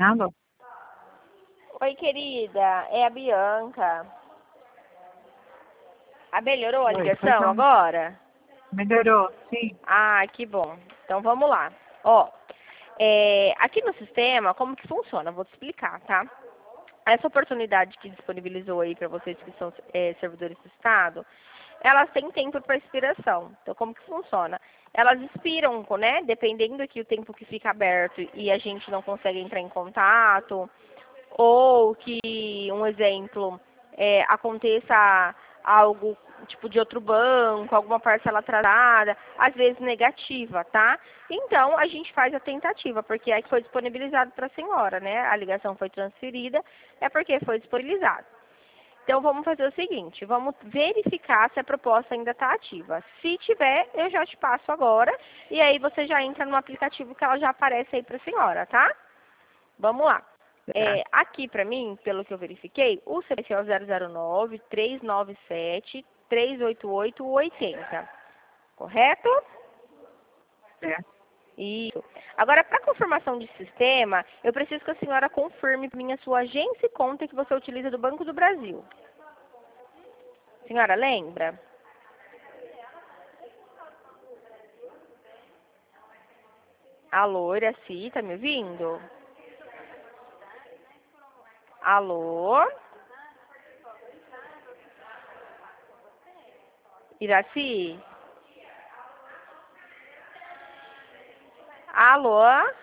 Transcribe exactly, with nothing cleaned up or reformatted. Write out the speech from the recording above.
Alô? Oi, querida, é a Bianca. Ah, melhorou a Oi, pois ligação não. agora? Melhorou, sim. Ah, que bom. Então vamos lá. Ó, é, aqui no sistema, como que funciona? Vou te explicar, tá? Essa oportunidade que disponibilizou aí para vocês que são é, servidores do Estado, elas têm tempo para expiração. Então, como que funciona? Elas expiram, né? Dependendo que o tempo que fica aberto e a gente não consegue entrar em contato, ou que, um exemplo, é, aconteça algo tipo de outro banco, alguma parcela atrasada, às vezes negativa, tá? Então, a gente faz a tentativa, porque aí foi disponibilizado para a senhora, né? A ligação foi transferida, é porque foi disponibilizado. Então, vamos fazer o seguinte, vamos verificar se a proposta ainda está ativa. Se tiver, eu já te passo agora, e aí você já entra no aplicativo que ela já aparece aí para a senhora, tá? Vamos lá. Tá. É, aqui para mim, pelo que eu verifiquei, o C P C é o zero zero nove, três nove sete, três oito oito, oito zero. Correto? Certo. Isso. Agora, para confirmação de sistema, eu preciso que a senhora confirme para mim a sua agência e conta que você utiliza do Banco do Brasil. Senhora, lembra? Alô, Iraci, tá me ouvindo? Alô? Iraci? Alô?